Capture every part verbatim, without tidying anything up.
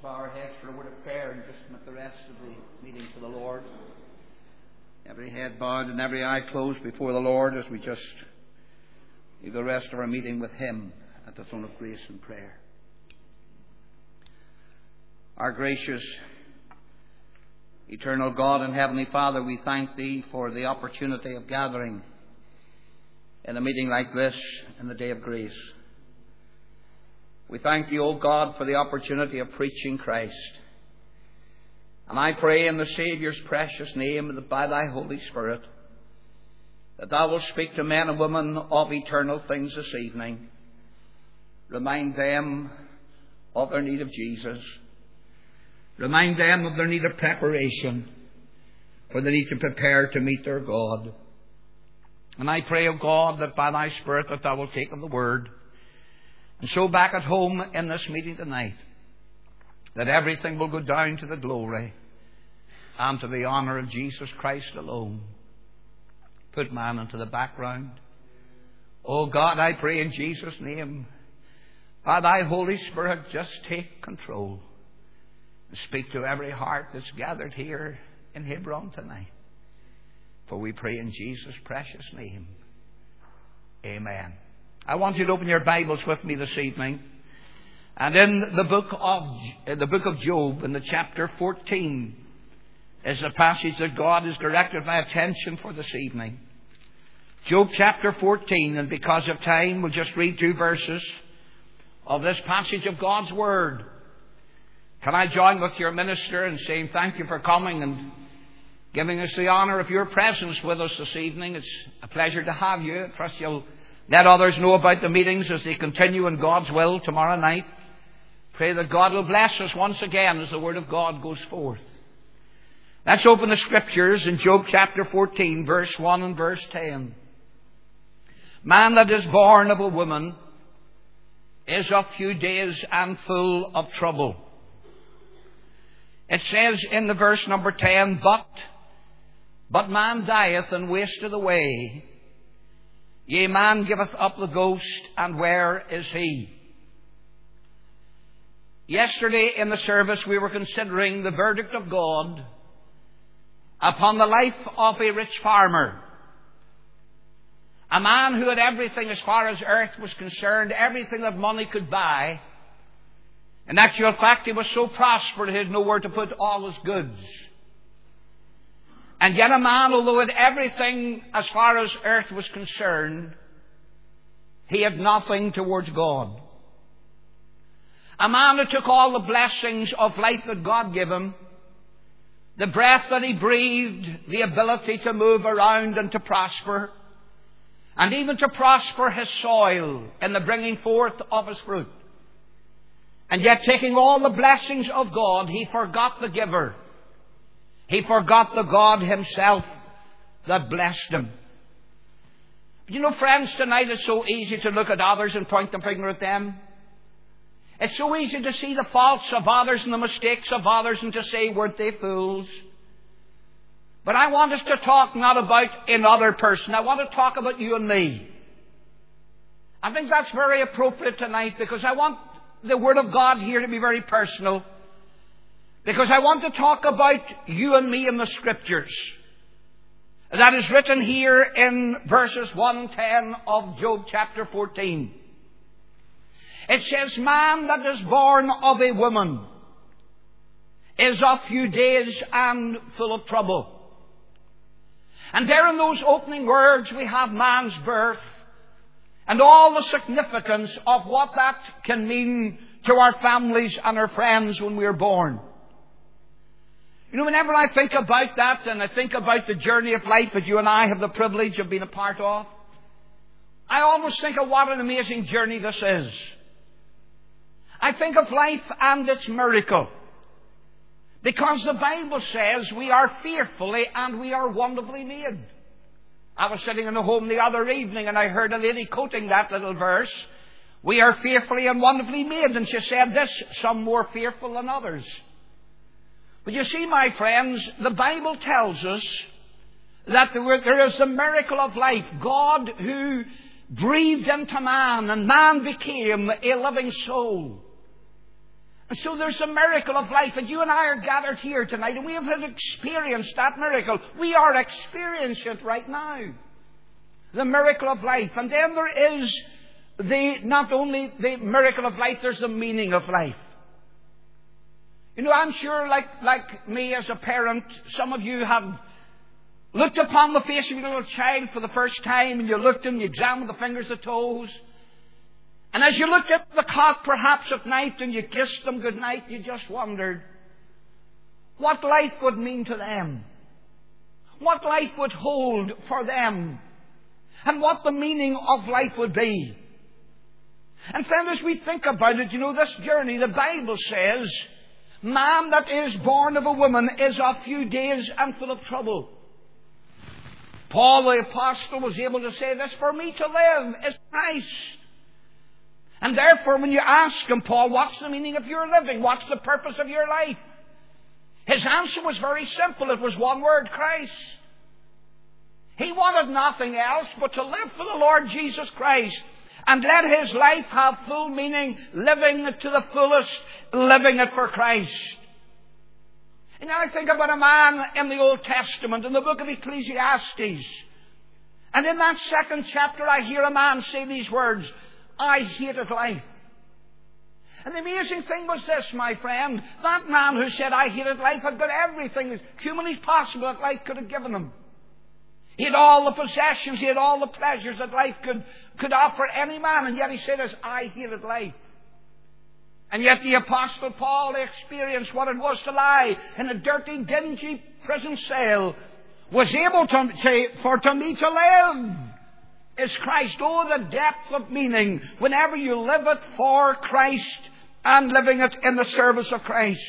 bow our heads for a word of prayer and just commit the rest of the meeting to the Lord. Every head bowed and every eye closed before the Lord as we just leave the rest of our meeting with Him at the throne of grace and prayer. Our gracious, eternal God and Heavenly Father, we thank Thee for the opportunity of gathering in a meeting like this in the day of grace. We thank Thee, O God, for the opportunity of preaching Christ. And I pray in the Saviour's precious name that by Thy Holy Spirit that Thou wilt speak to men and women of eternal things this evening. Remind them of their need of Jesus. Remind them of their need of preparation, for they need to prepare to meet their God. And I pray, O God, that by Thy Spirit that Thou wilt take of the Word. And so back at home in this meeting tonight, that everything will go down to the glory and to the honour of Jesus Christ alone. Put man into the background. Oh God, I pray in Jesus' name, by Thy Holy Spirit, just take control and speak to every heart that's gathered here in Hebron tonight. For we pray in Jesus' precious name. Amen. I want you to open your Bibles with me this evening. And in the book of in the book of Job, in the chapter fourteen, is the passage that God has directed my attention for this evening. Job chapter fourteen, and because of time, we'll just read two verses of this passage of God's Word. Can I join with your minister in saying thank you for coming and giving us the honour of your presence with us this evening. It's a pleasure to have you. I trust you'll let others know about the meetings as they continue in God's will tomorrow night. Pray that God will bless us once again as the Word of God goes forth. Let's open the Scriptures in Job chapter fourteen, verse one and verse ten. Man that is born of a woman is of few days and full of trouble. It says in the verse number ten, But, but man dieth and wasteth away. Yea, man giveth up the ghost, and where is he? Yesterday in the service we were considering the verdict of God upon the life of a rich farmer. A man who had everything as far as earth was concerned, everything that money could buy. In actual fact, he was so prosperous he had nowhere to put all his goods. And yet a man, although had everything as far as earth was concerned, he had nothing towards God. A man who took all the blessings of life that God gave him, the breath that he breathed, the ability to move around and to prosper, and even to prosper his soil in the bringing forth of his fruit. And yet, taking all the blessings of God, he forgot the giver. He forgot the God Himself that blessed him. You know, friends, tonight it's so easy to look at others and point the finger at them. It's so easy to see the faults of others and the mistakes of others and to say, weren't they fools? But I want us to talk not about another person. I want to talk about you and me. I think that's very appropriate tonight because I want the Word of God here to be very personal. Because I want to talk about you and me in the Scriptures. That is written here in verses one and ten of Job chapter fourteen. It says, Man that is born of a woman is of few days and full of trouble. And there in those opening words we have man's birth and all the significance of what that can mean to our families and our friends when we are born. You know, whenever I think about that and I think about the journey of life that you and I have the privilege of being a part of, I always think of what an amazing journey this is. I think of life and its miracle. Because the Bible says we are fearfully and we are wonderfully made. I was sitting in the home the other evening and I heard a lady quoting that little verse. We are fearfully and wonderfully made. And she said this, some more fearful than others. But you see, my friends, the Bible tells us that there is the miracle of life. God who breathed into man and man became a living soul. And so there's a miracle of life, and you and I are gathered here tonight, and we have experienced that miracle. We are experiencing it right now. The miracle of life. And then there is the, not only the miracle of life, there's the meaning of life. You know, I'm sure like, like me as a parent, some of you have looked upon the face of your little child for the first time, and you looked and you examined the fingers, the toes. And as you looked at the cot perhaps at night and you kissed them good night, you just wondered what life would mean to them. What life would hold for them. And what the meaning of life would be. And friend, as we think about it, you know, this journey, the Bible says, man that is born of a woman is of few days and full of trouble. Paul the apostle was able to say this, for me to live is Christ. And therefore, when you ask him, Paul, what's the meaning of your living? What's the purpose of your life? His answer was very simple. It was one word, Christ. He wanted nothing else but to live for the Lord Jesus Christ and let his life have full meaning, living it to the fullest, living it for Christ. And now I think about a man in the Old Testament, in the book of Ecclesiastes. And in that second chapter, I hear a man say these words, I hated life. And the amazing thing was this, my friend. That man who said, I hated life, had got everything humanly possible that life could have given him. He had all the possessions, he had all the pleasures that life could, could offer any man. And yet he said this, I hated life. And yet the Apostle Paul experienced what it was to lie in a dirty, dingy prison cell. Was able to say, for to me to live is Christ. Oh, the depth of meaning whenever you live it for Christ and living it in the service of Christ.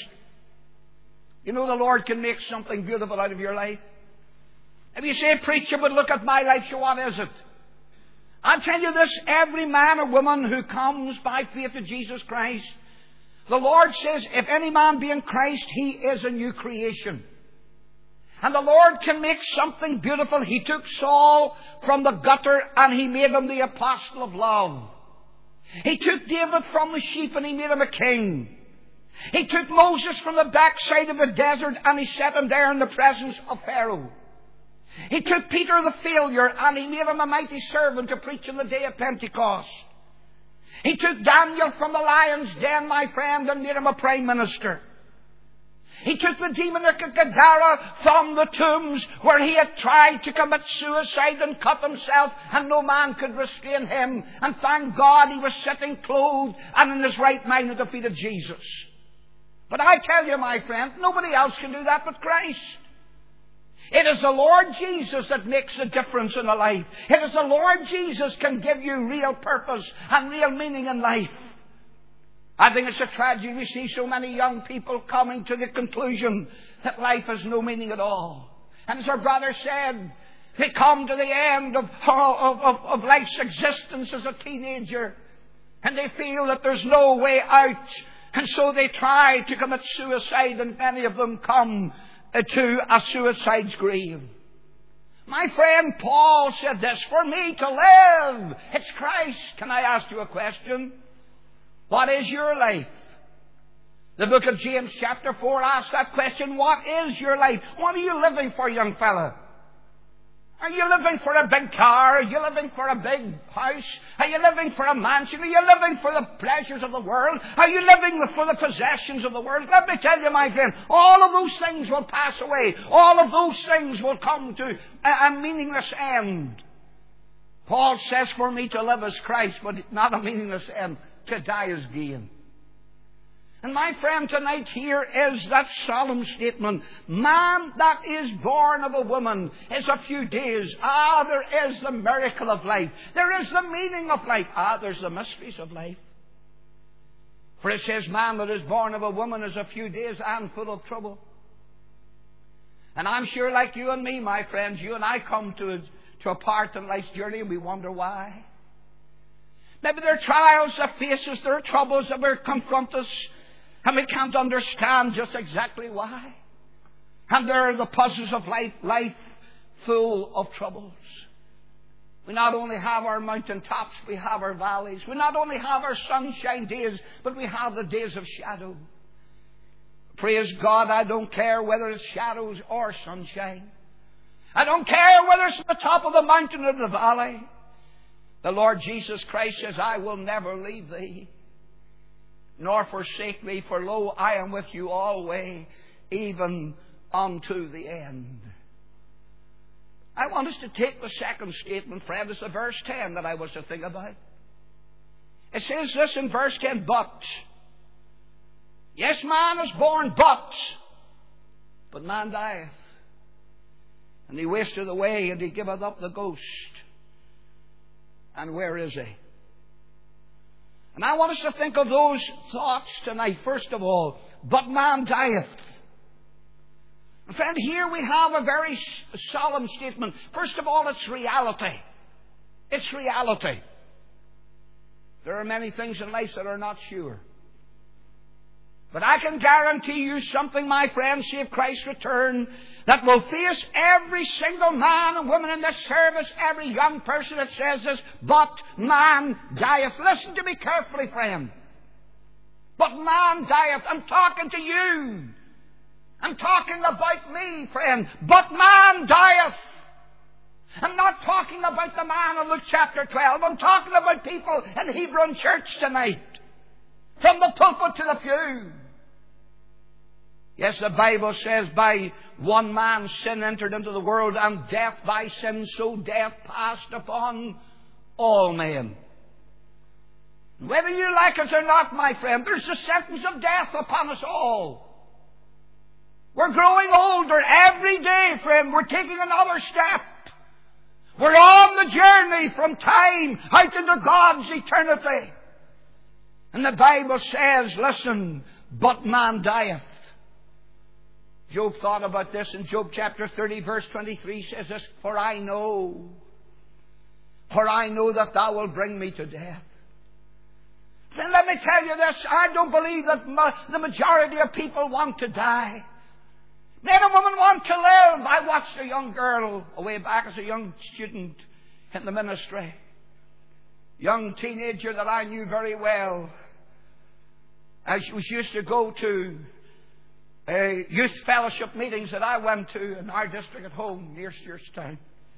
You know, the Lord can make something beautiful out of your life. If you say, preacher, but look at my life, so what is it? I'll tell you this, every man or woman who comes by faith to Jesus Christ, the Lord says, if any man be in Christ, he is a new creation. And the Lord can make something beautiful. He took Saul from the gutter and he made him the apostle of love. He took David from the sheep and he made him a king. He took Moses from the backside of the desert and he set him there in the presence of Pharaoh. He took Peter the failure and he made him a mighty servant to preach on the day of Pentecost. He took Daniel from the lion's den, my friend, and made him a prime minister. He took the demon of Gadara from the tombs where he had tried to commit suicide and cut himself, and no man could restrain him. And thank God he was sitting clothed and in his right mind at the feet of Jesus. But I tell you, my friend, nobody else can do that but Christ. It is the Lord Jesus that makes a difference in a life. It is the Lord Jesus can give you real purpose and real meaning in life. I think it's a tragedy we see so many young people coming to the conclusion that life has no meaning at all. And as our brother said, they come to the end of, of, of, of life's existence as a teenager and they feel that there's no way out. And so they try to commit suicide, and many of them come to a suicide's grave. My friend Paul said this, for me to live, it's Christ. Can I ask you a question? What is your life? The book of James chapter four asks that question, what is your life? What are you living for, young fella? Are you living for a big car? Are you living for a big house? Are you living for a mansion? Are you living for the pleasures of the world? Are you living for the possessions of the world? Let me tell you, my friend, all of those things will pass away. All of those things will come to a, a meaningless end. Paul says, for me to live is Christ, but not a meaningless end. To die is gain. And my friend, tonight here is that solemn statement. Man that is born of a woman is a few days. Ah, there is the miracle of life. There is the meaning of life. Ah, there's the mysteries of life. For it says, man that is born of a woman is a few days and full of trouble. And I'm sure like you and me, my friends, you and I come to a, to a part in life's journey and we wonder why. Maybe there are trials that face us, there are troubles that will confront us, and we can't understand just exactly why. And there are the puzzles of life, life full of troubles. We not only have our mountain tops, we have our valleys. We not only have our sunshine days, but we have the days of shadow. Praise God, I don't care whether it's shadows or sunshine. I don't care whether it's at the top of the mountain or the valley. The Lord Jesus Christ says, I will never leave thee, nor forsake thee, for lo, I am with you always, even unto the end. I want us to take the second statement, friend. It's the verse ten that I was to think about. It says this in verse ten, but. Yes, man is born, but. But man dieth. And he wasteth away, and he giveth up the ghost. And where is he? And I want us to think of those thoughts tonight. First of all, but man dieth. And friend, here we have a very solemn statement. First of all, it's reality. It's reality. There are many things in life that are not sure. But I can guarantee you something, my friends, save Christ's return, that will face every single man and woman in this service, every young person that says this, but man dieth. Listen to me carefully, friend. But man dieth. I'm talking to you. I'm talking about me, friend. But man dieth. I'm not talking about the man in Luke chapter twelve. I'm talking about people in Hebron Church tonight. From the pulpit to the pew. Yes, the Bible says, by one man's sin entered into the world, and death by sin, so death passed upon all men. Whether you like it or not, my friend, there's the sentence of death upon us all. We're growing older every day, friend. We're taking another step. We're on the journey from time out into God's eternity. And the Bible says, listen, but man dieth. Job thought about this in Job chapter thirty, verse twenty-three, says this, for I know, for I know that thou wilt bring me to death. Then let me tell you this, I don't believe that ma- the majority of people want to die. Men and women want to live. I watched a young girl way back as a young student in the ministry. Young teenager that I knew very well. I was used to go to uh, youth fellowship meetings that I went to in our district at home, near Stewartstown.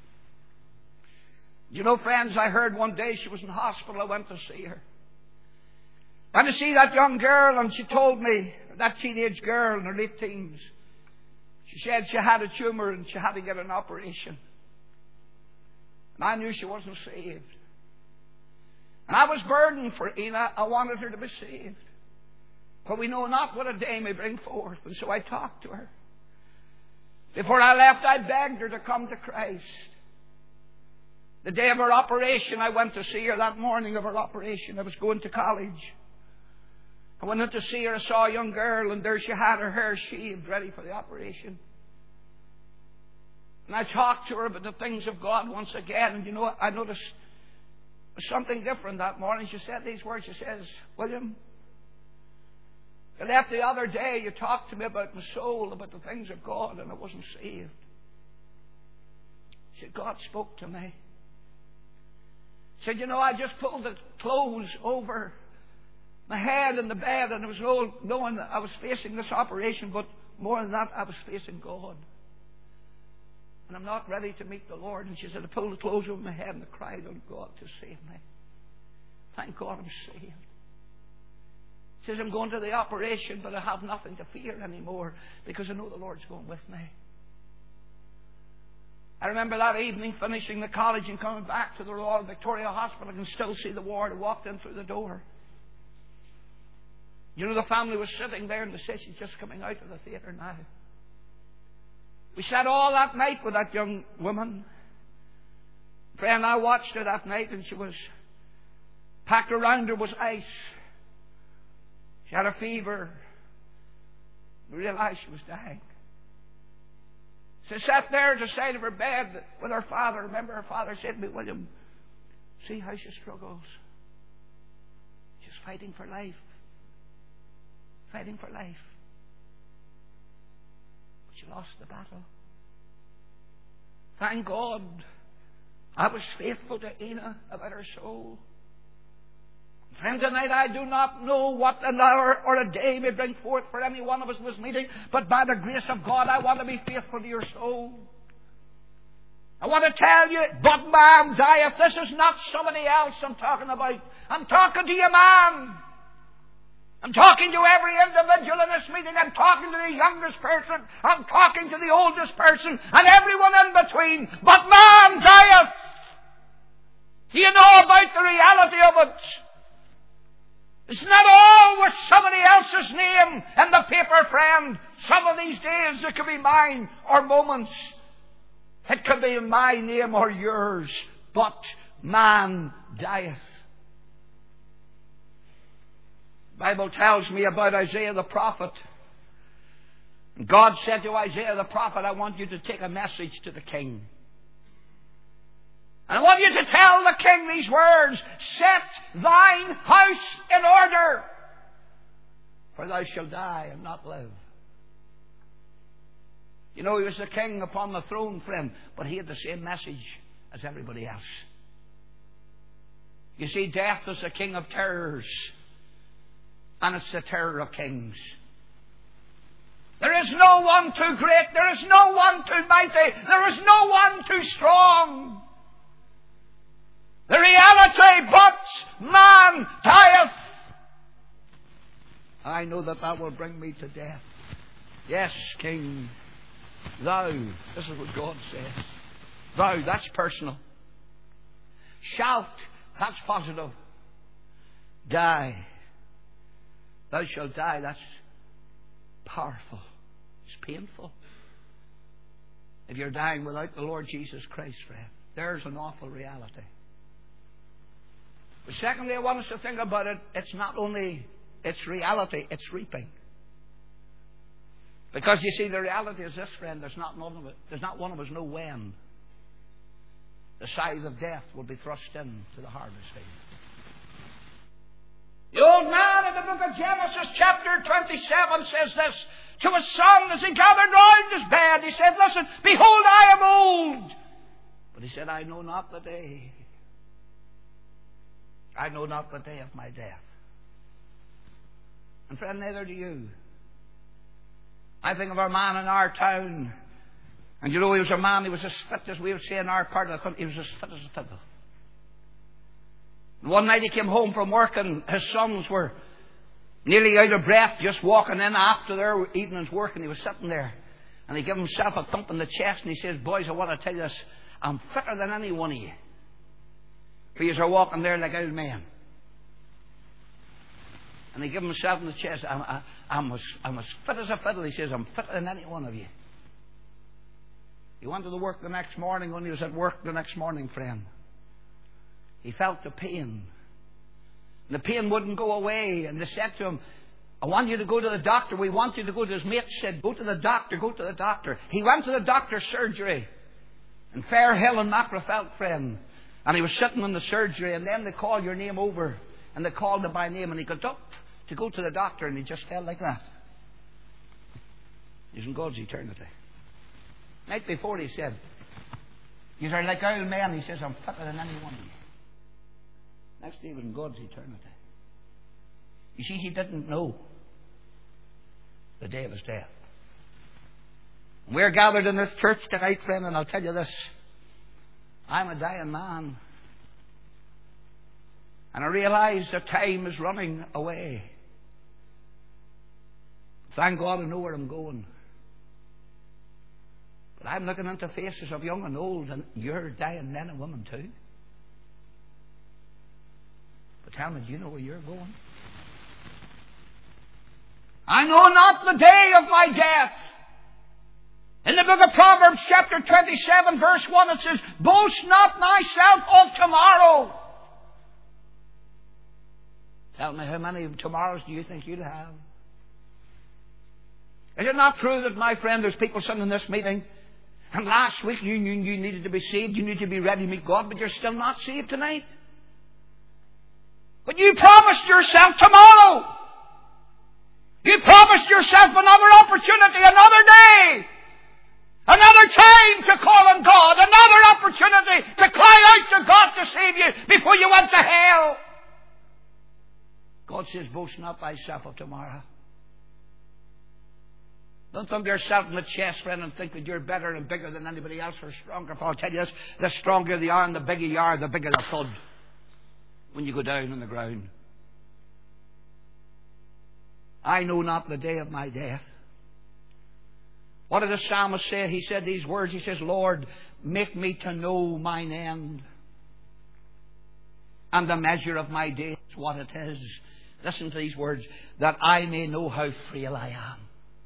You know, friends, I heard one day she was in hospital. I went to see her. Went to see that young girl, and she told me, that teenage girl in her late teens, she said she had a tumour and she had to get an operation. And I knew she wasn't saved. And I was burdened for Ina. I wanted her to be saved. For we know not what a day may bring forth. And so I talked to her. Before I left, I begged her to come to Christ. The day of her operation, I went to see her. That morning of her operation, I was going to college. I went in to see her. I saw a young girl, and there she had her hair shaved, ready for the operation. And I talked to her about the things of God once again. And you know, I noticed something different that morning. She said these words. She says, William, you left the other day, you talked to me about my soul, about the things of God, and I wasn't saved. She said, God spoke to me. She said, you know, I just pulled the clothes over my head in the bed, and I was knowing that I was facing this operation, but more than that, I was facing God. And I'm not ready to meet the Lord. And she said, I pulled the clothes over my head and I cried on God to save me. Thank God I'm saved. She says, I'm going to the operation, but I have nothing to fear anymore because I know the Lord's going with me. I remember that evening finishing the college and coming back to the Royal Victoria Hospital. I can still see the ward. I walked in through the door. You know, the family was sitting there and they said she's just coming out of the theatre now. We sat all that night with that young woman. Friend, I watched her that night, and she was packed around her was ice. She had a fever. We realized she was dying. She sat there at the side of her bed with her father. Remember, her father said to me, William, see how she struggles. She's fighting for life. Fighting for life. But she lost the battle. Thank God I was faithful to Ina about her soul. Friend, tonight I do not know what an hour or a day may bring forth for any one of us in this meeting, but by the grace of God, I want to be faithful to your soul. I want to tell you, but man dieth. This is not somebody else I'm talking about. I'm talking to you, man. I'm talking to every individual in this meeting. I'm talking to the youngest person. I'm talking to the oldest person and everyone in between. But man dieth. Do you know about the reality of it? It's not all with somebody else's name in the paper, friend. Some of these days it could be mine or moments. It could be my name or yours. But man dieth. The Bible tells me about Isaiah the prophet. God said to Isaiah the prophet, I want you to take a message to the king. And I want you to tell the king these words, set thine house in order, for thou shalt die and not live. You know, he was the king upon the throne, friend, but he had the same message as everybody else. You see, death is the king of terrors, and it's the terror of kings. There is no one too great, there is no one too mighty, there is no one too strong. The reality, but man dieth. I know that that will bring me to death. Yes, King, thou, this is what God says. Thou, that's personal. Shalt, that's positive. Die. Thou shalt die, that's powerful. It's painful. If you're dying without the Lord Jesus Christ, friend, there's an awful reality. But secondly, I want us to think about it. It's not only its reality, it's reaping. Because you see, the reality is this, friend, there's not none of it. There's not one of us know when the scythe of death will be thrust in to the harvest field. The old man in the book of Genesis chapter twenty-seven says this to his son as he gathered round his bed. He said, listen, behold, I am old. But he said, I know not the day. I know not the day of my death. And friend, neither do you. I think of our man in our town. And you know, he was a man, he was as fit as we would say in our part of the country. He was as fit as a fiddle. And one night he came home from work and his sons were nearly out of breath just walking in after their evening's work, and he was sitting there. And he gave himself a thump in the chest and he says, boys, I want to tell you this. I'm fitter than any one of you. For you are walking there like old men. And he gave himself in the chest. I'm, I, I'm, as, I'm as fit as a fiddle. He says, I'm fitter than any one of you. He went to the work the next morning. When he was at work the next morning, friend, he felt the pain. And the pain wouldn't go away. And they said to him, I want you to go to the doctor. We want you to go to his mate. Said, go to the doctor, go to the doctor. He went to the doctor's surgery in Fairhill and Macrofelt, friend. And he was sitting in the surgery, and then they called your name over, and they called him by name, and he got up to go to the doctor, and he just fell like that. He's in God's eternity. Night before he said, you are like old men. He says, I'm fitter than any one of you. Next day he was in God's eternity. You see, he didn't know the day of his death. We're gathered in this church tonight, friend, and I'll tell you this. I'm a dying man. And I realize that time is running away. Thank God I know where I'm going. But I'm looking into faces of young and old, and you're dying men and women too. But tell me, do you know where you're going? I know not the day of my death. In the book of Proverbs chapter twenty-seven verse one it says, boast not thyself of tomorrow. Tell me, how many tomorrows do you think you'd have? Is it not true that, my friend, there's people sitting in this meeting, and last week you knew you needed to be saved, you needed to be ready to meet God, but you're still not saved tonight? But you promised yourself tomorrow. You promised yourself another opportunity, another day. Another time to call on God. Another opportunity to cry out to God to save you before you went to hell. God says, boast not thyself of tomorrow. Don't thump yourself in the chest, friend, and think that you're better and bigger than anybody else or stronger. For I'll tell you this, the stronger they are and the bigger you are, the bigger the thud when you go down on the ground. I know not the day of my death. What did the psalmist say? He said these words. He says, Lord, make me to know mine end, and the measure of my days, what it is. Listen to these words. That I may know how frail I am.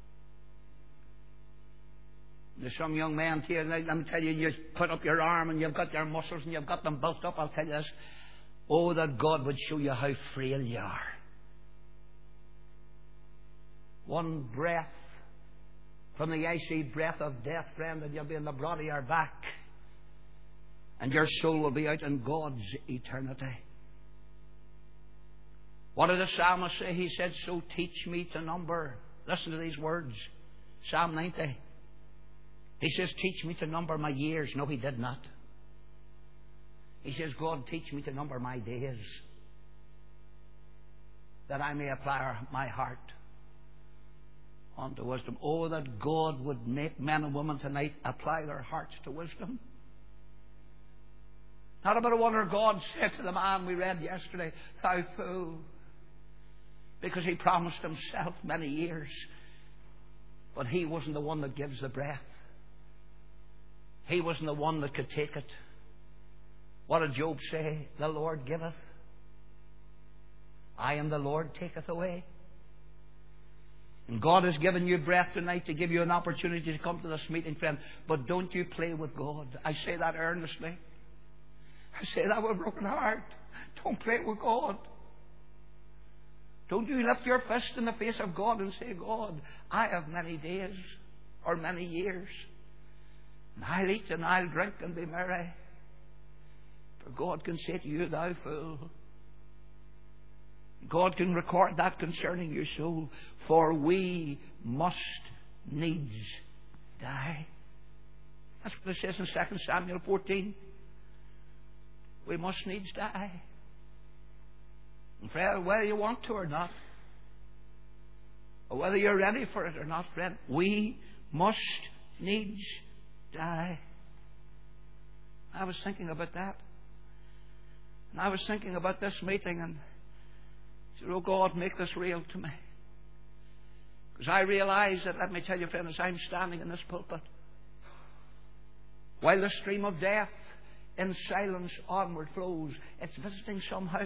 There's some young men here, and let me tell you, you put up your arm and you've got your muscles and you've got them built up. I'll tell you this. Oh, that God would show you how frail you are. One breath from the icy breath of death, friend, and you'll be in the broad of your back, and your soul will be out in God's eternity. What did the psalmist say? He said, so teach me to number. Listen to these words. Psalm ninety. He says, teach me to number my years. No, he did not. He says, God, teach me to number my days, that I may apply my heart unto wisdom. Oh, that God would make men and women tonight apply their hearts to wisdom. Not about a wonder God said to the man we read yesterday, thou fool, because he promised himself many years, but he wasn't the one that gives the breath. He wasn't the one that could take it. What did Job say? The Lord giveth. I am the Lord taketh away. And God has given you breath tonight to give you an opportunity to come to this meeting, friend. But don't you play with God. I say that earnestly. I say that with a broken heart. Don't play with God. Don't you lift your fist in the face of God and say, God, I have many days or many years, and I'll eat and I'll drink and be merry. For God can say to you, thou fool. God can record that concerning your soul. For we must needs die. That's what it says in Second Samuel fourteen. We must needs die. And friend, whether you want to or not, or whether you're ready for it or not, friend, we must needs die. I was thinking about that. And I was thinking about this meeting, and I said, oh God, make this real to me. Because I realize that, let me tell you, friend, as I'm standing in this pulpit, while the stream of death in silence onward flows, it's visiting some house.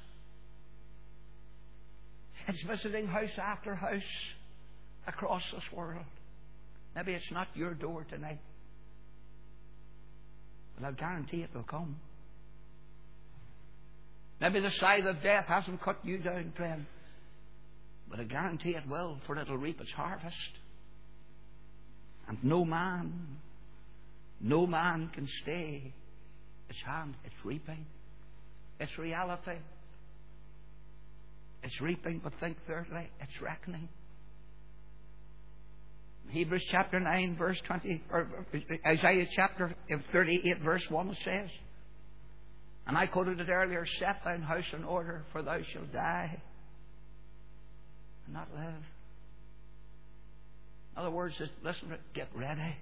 It's visiting house after house across this world. Maybe it's not your door tonight, but I'll guarantee it will come. Maybe the scythe of death hasn't cut you down, friend, but I guarantee it will, for it'll reap its harvest. And no man, no man can stay its hand. It's reaping. It's reality. It's reaping, but think thirdly, it's reckoning. Hebrews chapter nine, verse twenty, or Isaiah chapter thirty-eight, verse one, it says, and I quoted it earlier, set thine house in order, for thou shalt die and not live. In other words, listen, get ready.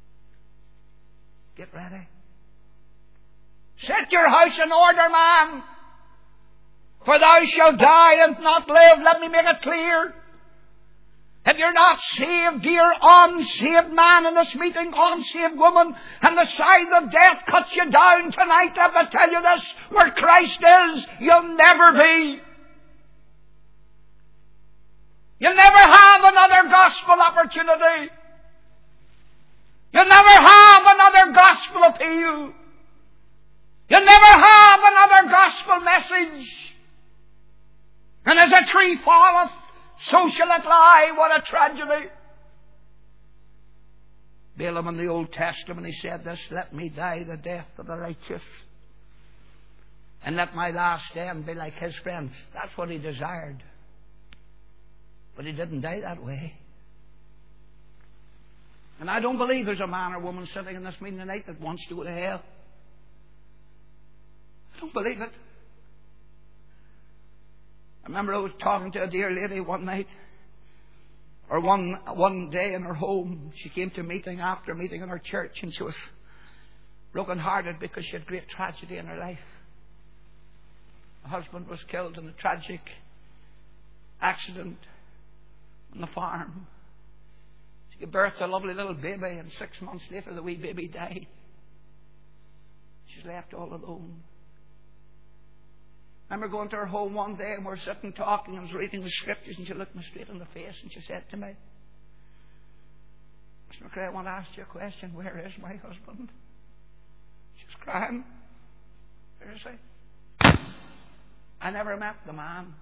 Get ready. Set your house in order, man, for thou shalt die and not live. Let me make it clear. If you're not saved, dear unsaved man in this meeting, unsaved woman, and the scythe of death cuts you down tonight, let me tell you this, where Christ is, you'll never be. You'll never have another gospel opportunity. You'll never have another gospel appeal. You'll never have another gospel message. And as a tree falleth, so shall it lie. What a tragedy. Balaam in the Old Testament, he said this, let me die the death of the righteous, and let my last end be like his friend. That's what he desired. But he didn't die that way. And I don't believe there's a man or woman sitting in this meeting tonight that wants to go to hell. I don't believe it. I remember I was talking to a dear lady one night, or one one day in her home. She came to a meeting after a meeting in her church, and she was broken-hearted because she had great tragedy in her life. Her husband was killed in a tragic accident on the farm. She gave birth to a lovely little baby, and six months later the wee baby died. She's left all alone. I remember going to her home one day, and we were sitting talking, and I was reading the scriptures, and she looked me straight in the face and she said to me, "Mister McRae, I want to ask you a question. Where is my husband?" She was crying. Where is he? I never met the man.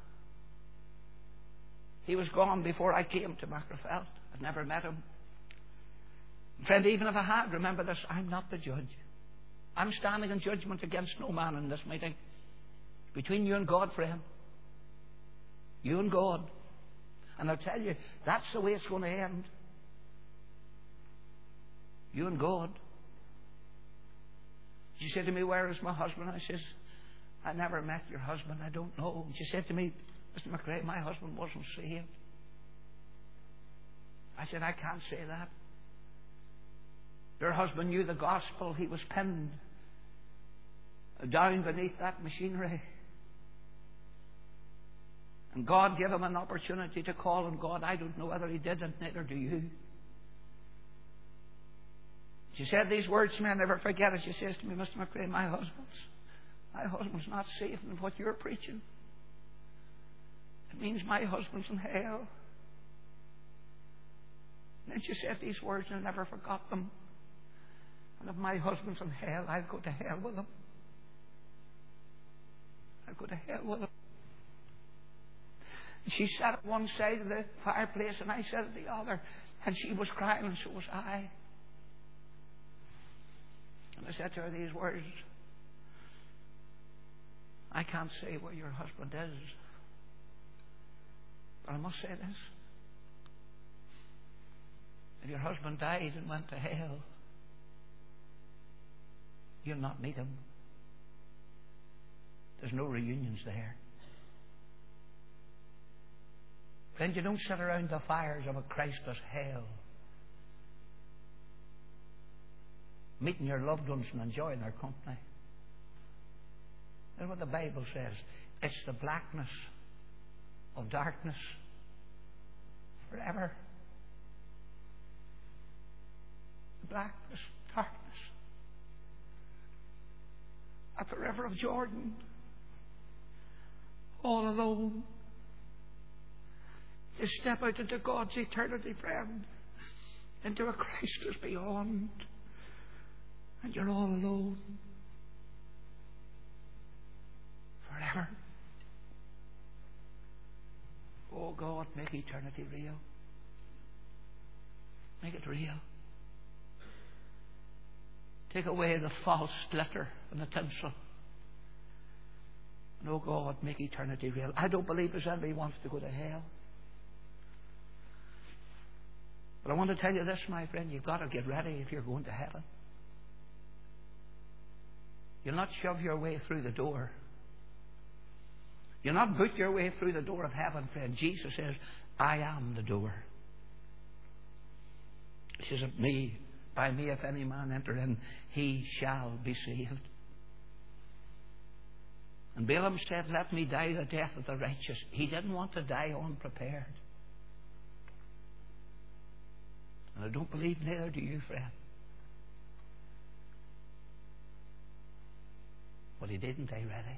He was gone before I came to Magherafelt. I'd never met him. Friend, even if I had, remember this, I'm not the judge. I'm standing in judgment against no man in this meeting. Between you and God, friend. You and God. And I'll tell you, that's the way it's going to end. You and God. She said to me, "Where is my husband?" I says, "I never met your husband. I don't know." And she said to me, "Mister McRae, my husband wasn't saved." I said, "I can't say that. Your husband knew the gospel. He was pinned down beneath that machinery. And God gave him an opportunity to call on God. I don't know whether he did, and neither do you." She said these words to me, I never forget it. She says to me, "Mister McRae, my husband's, my husband's not saved in what you're preaching. It means my husband's in hell." And then she said these words, and I never forgot them. "And if my husband's in hell, I'll go to hell with him. I'll go to hell with him." And she sat at one side of the fireplace, and I sat at the other. And she was crying, and so was I. And I said to her these words, "I can't say where your husband is, but I must say this. If your husband died and went to hell, you'll not meet him. There's no reunions there. Then you don't sit around the fires of a Christless hell, meeting your loved ones and enjoying their company. That's what the Bible says. It's the blackness of darkness forever. The blackness, darkness. At the river of Jordan, all alone. You step out into God's eternity, friend, into a Christless beyond, and you're all alone forever. Oh God, make eternity real. Make it real. Take away the false glitter and the tinsel. And oh God, make eternity real. I don't believe there's anybody who wants to go to hell. But I want to tell you this, my friend, you've got to get ready if you're going to heaven. You'll not shove your way through the door. You'll not boot your way through the door of heaven, friend. Jesus says, "I am the door." He says, "Of me, by me, if any man enter in, he shall be saved." And Balaam said, "Let me die the death of the righteous." He didn't want to die unprepared. And I don't believe neither do you, friend. But he didn't die ready.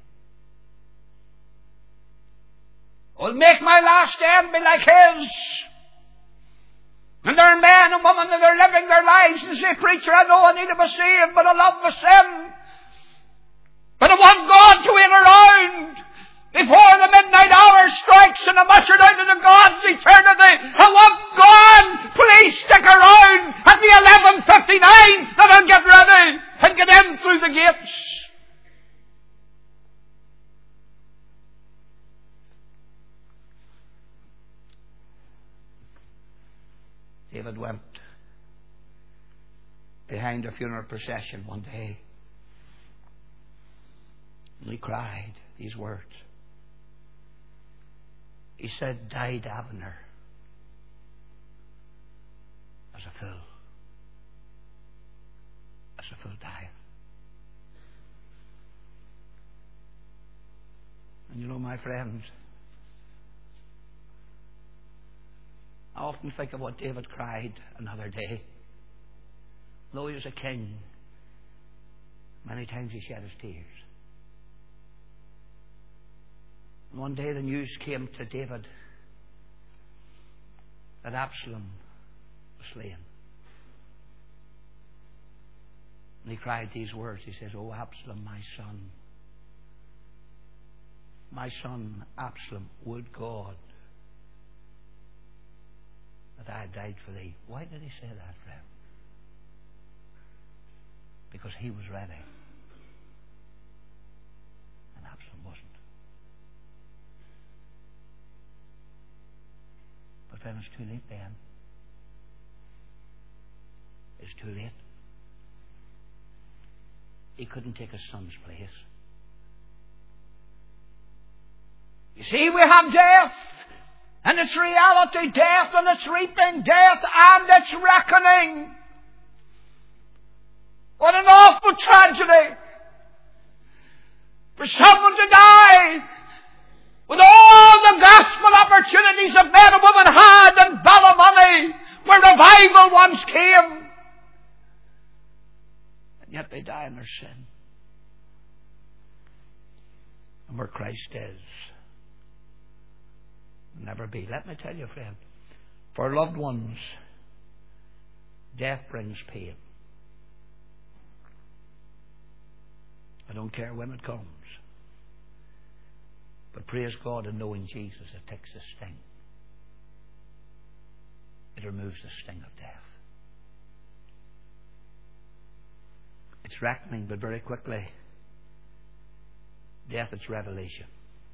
"I'll make my last end be like his." And there are men and women that are living their lives and say, "Preacher, I know I need to be saved, but I love my sin. But I want God to wait around before the midnight hour strikes and I'm ushered out into God's eternity. I want God, please stick around at the eleven fifty-nine that I'll get ready and get in through the gates." David went behind a funeral procession one day and he cried these words, He said, died Abner as a fool. As a fool dieth. And you know, my friends, I often think of what David cried another day. Though he was a king, many times he shed his tears. And one day the news came to David that Absalom was slain. And he cried these words. He says, "Oh, Absalom, my son, my son Absalom, would God that I had died for thee." Why did he say that, friend? Because he was ready. And Absalom wasn't. But friend, it's too late then. It's too late. He couldn't take his son's place. You see, we have death, and it's reality death, and it's reaping death, and it's reckoning. What an awful tragedy for someone to die with all the gospel opportunities that men and women had in Ballymoney, where revival once came. And yet they die in their sin. And where Christ is, will never be. Let me tell you, friend, for loved ones, death brings pain. I don't care when it comes. But praise God, in knowing Jesus, it takes the sting. It removes the sting of death. It's reckoning, but very quickly, death, it's revelation.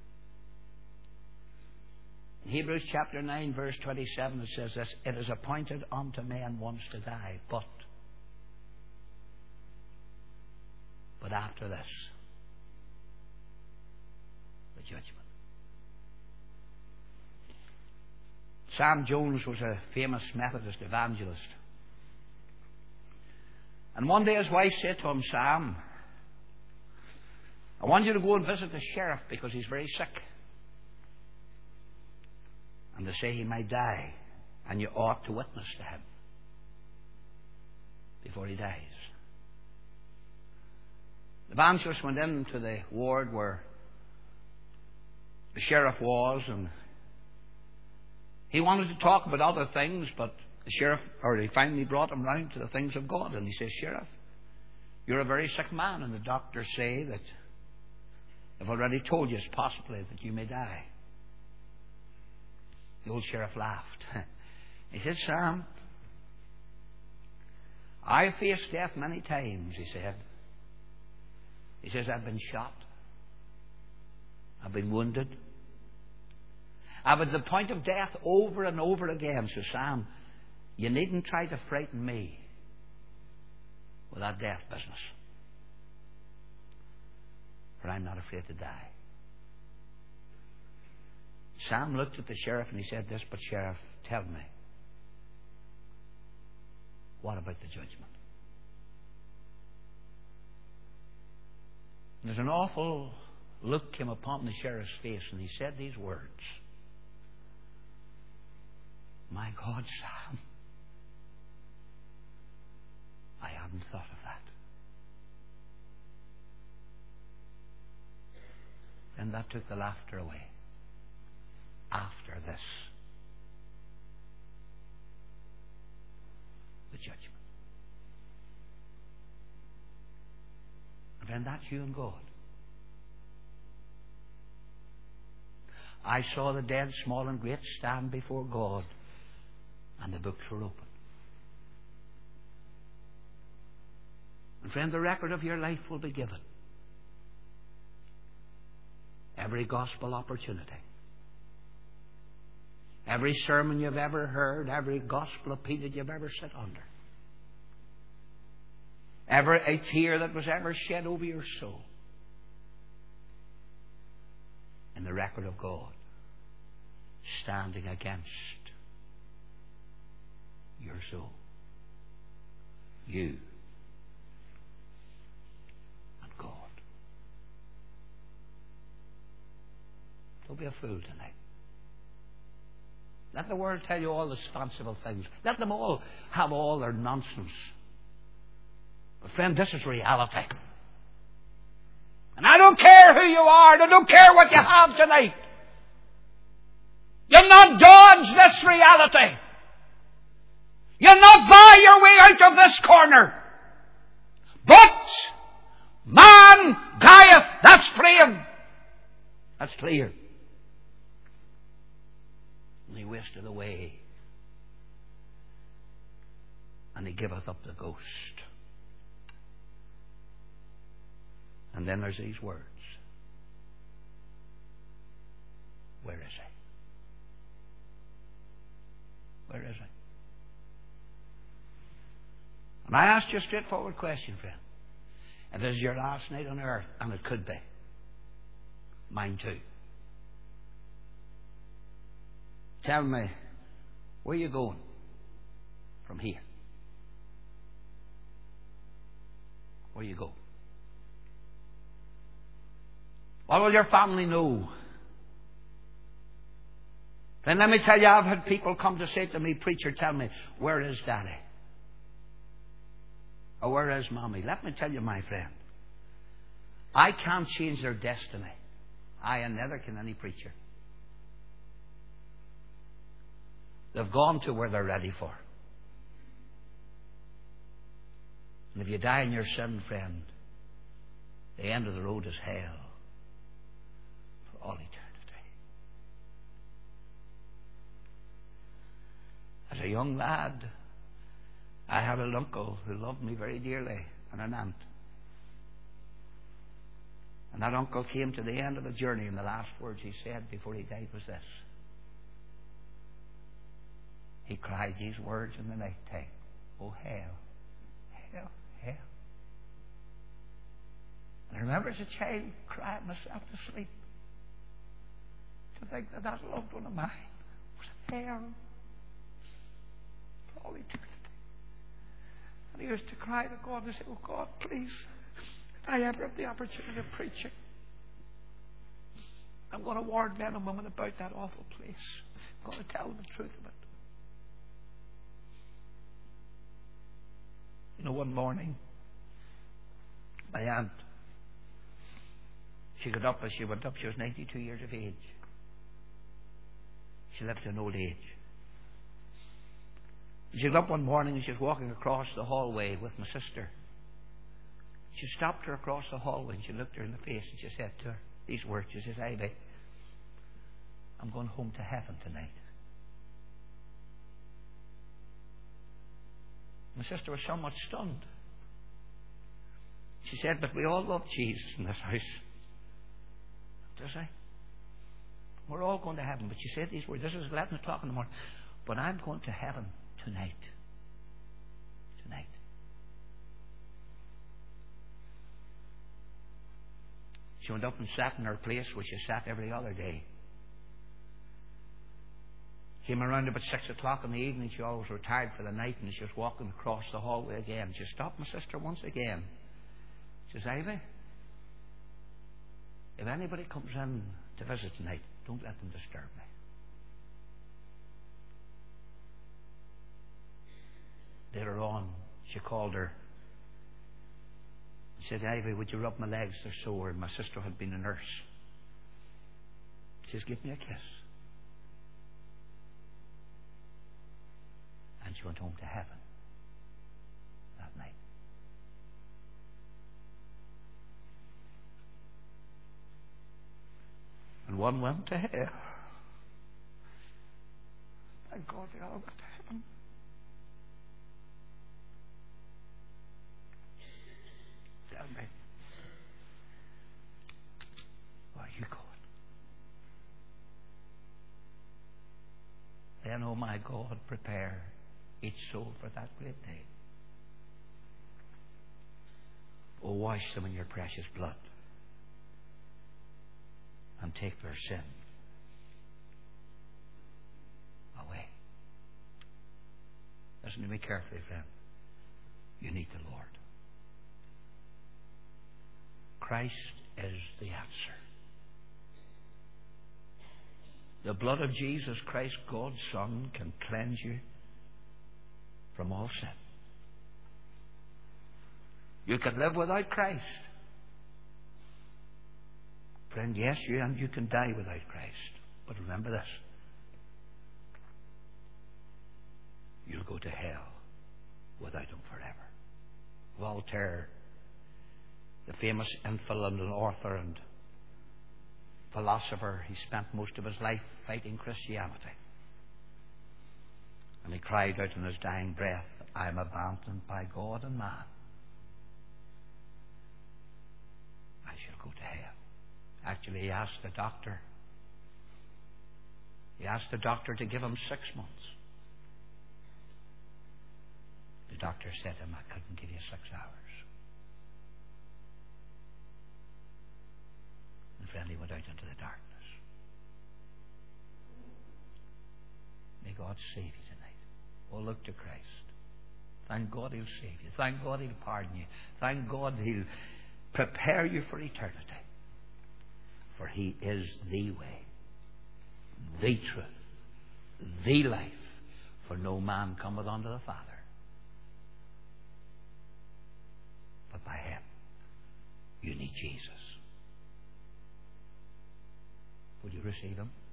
In Hebrews chapter nine, verse twenty-seven, it says this: "It is appointed unto man once to die, but but after this, the judgment." Sam Jones was a famous Methodist evangelist. And one day his wife said to him, "Sam, I want you to go and visit the sheriff because he's very sick. And they say he might die, and you ought to witness to him before he dies." The evangelist went into the ward where the sheriff was, and he wanted to talk about other things, but the sheriff, or he finally brought him round to the things of God, and he says, "Sheriff, you're a very sick man, and the doctors say that they've already told you it's possibly that you may die." The old sheriff laughed. He said, "Sam, I've faced death many times," he said. He says, "I've been shot. I've been wounded. I've at the point of death over and over again." So, Sam, you needn't try to frighten me with that death business. For I'm not afraid to die. Sam looked at the sheriff and he said this, "But Sheriff, tell me, what about the judgment?" And there's an awful look came upon the sheriff's face, and he said these words: "My God, Sam, I hadn't thought of that." And that took the laughter away. After this, the judgment. And then that's you and God. I saw the dead, small and great, stand before God, and the books were open. And friend, the record of your life will be given. Every gospel opportunity, every sermon you've ever heard, every gospel appeal that you've ever sat under, every a tear that was ever shed over your soul, in the record of God standing against your soul. You and God. Don't be a fool tonight. Let the world tell you all the fanciful things. Let them all have all their nonsense. But friend, this is reality. And I don't care who you are, and I don't care what you have tonight. You'll not dodge this reality. You'll not buy your way out of this corner. But man dieth, that's plain. That's clear. And he wasted away. And he giveth up the ghost. And then there's these words. Where is he? Where is he? And I ask you a straightforward question, friend. And this is your last night on earth, and it could be. Mine too. Tell me, where are you going from here? Where you go? What will your family know? Then let me tell you, I've had people come to say to me, preacher, tell me, where is Daddy? Or where is Mommy? Let me tell you, my friend, I can't change their destiny. I and neither can any preacher. They've gone to where they're ready for. And if you die in your sin, friend, the end of the road is hell for all eternity. As a young lad, I had an uncle who loved me very dearly, and an aunt. And that uncle came to the end of the journey, and the last words he said before he died was this. He cried these words in the night time. Oh, hell, hell, hell. And I remember as a child crying myself to sleep to think that that loved one of mine was in hell for all eternity. And he used to cry to God and say, oh God, please, if I ever have the opportunity of preaching, I'm going to warn men and women about that awful place. I'm going to tell them the truth of it. You know, one morning, my aunt, she got up as she went up. She was ninety-two years of age. She lived to an old age. She got up one morning and she was walking across the hallway with my sister. She stopped her across the hallway and she looked her in the face and she said to her these words. She says, Ivy, I'm going home to heaven tonight. My sister was somewhat stunned. She said, but we all love Jesus in this house. Does he? We're all going to heaven. But she said these words. This was eleven o'clock in the morning. But I'm going to heaven tonight. Tonight. She went up and sat in her place where she sat every other day. Came around about six o'clock in the evening. She always retired for the night, and she was walking across the hallway again. She stopped my sister once again. She says, Ivy, if anybody comes in to visit tonight, don't let them disturb me. Later on, she called her. She said, Ivy, would you rub my legs? They're sore. And my sister had been a nurse. She says, give me a kiss. And she went home to heaven that night. And one went to hell. Thank God they all went to heaven. Tell me, where are you going? Then, oh my God, prepare each soul for that great day. Oh, wash them in your precious blood and take their sin away. Listen to me carefully, friend. You need the Lord. Christ is the answer. The blood of Jesus Christ, God's Son, can cleanse you from all sin. You can live without Christ. Friend, yes, you and you can die without Christ. But remember this. You'll go to hell without Him forever. Voltaire, the famous infidel and author and philosopher, he spent most of his life fighting Christianity. And he cried out in his dying breath, I am abandoned by God and man. I shall go to hell. Actually, he asked the doctor, he asked the doctor to give him six months. The doctor said to him, I couldn't give you six hours. And friend, he went out into the darkness. May God save you tonight. Oh, look to Christ. Thank God He'll save you. Thank God He'll pardon you. Thank God He'll prepare you for eternity. For He is the way, the truth, the life. For no man cometh unto the Father but by Him. You need Jesus. Will you receive Him?